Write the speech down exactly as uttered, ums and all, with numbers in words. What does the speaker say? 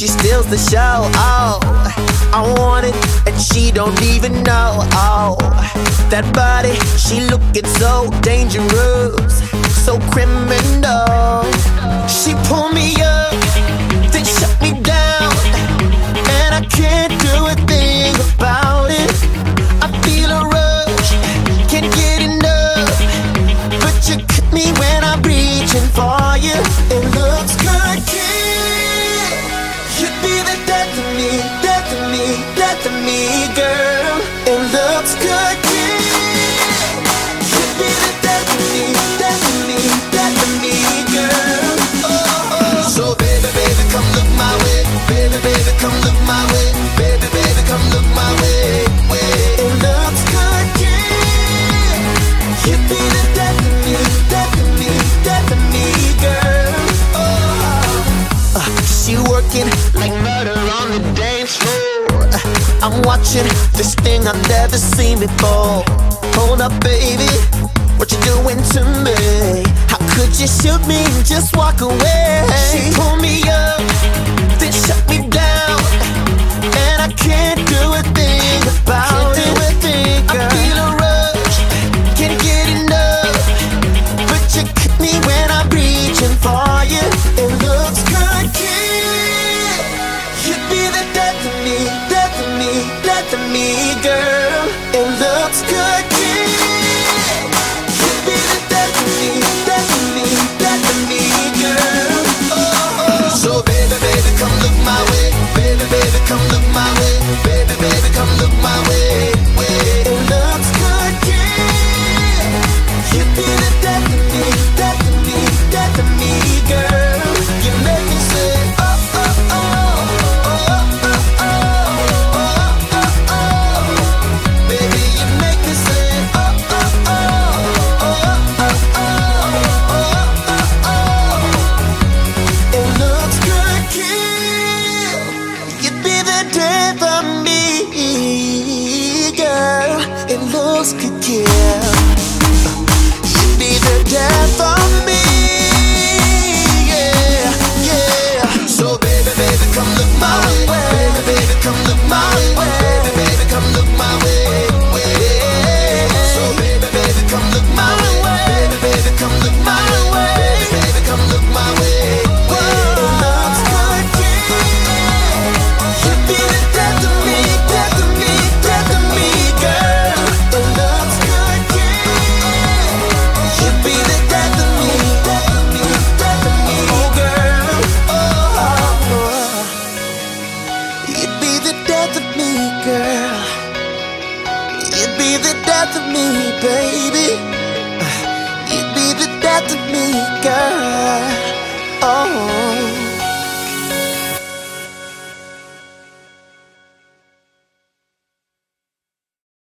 she steals the show. Oh, I want it, and she don't even know. Oh, that body, she looking so dangerous, so criminal. She pull me up, then shut me down, and I can't do a thing about it. I feel a rush, can't get enough, but you cut me when I'm reaching for you. It looks good, kid. You'd be the death of me, death of me, death of me, girl. It looks good, kid. You'd be the death of me, death of me, death of me, girl. Oh, oh. So baby, baby, come look my way. Baby, baby, come look my way. Baby, baby, come look my way. way. It looks good, kid. You'd be the death of me, death of me, death of me, girl. Oh, uh, she working like murder on the dance floor. Uh, I'm watching this thing I've never seen before. Hold up, baby, what you doing to me? How could you shoot me and just walk away? She pulled me up, then shut me down, and I can't do a thing about it. I feel a rush, can't get enough, but you cut me when I'm reaching for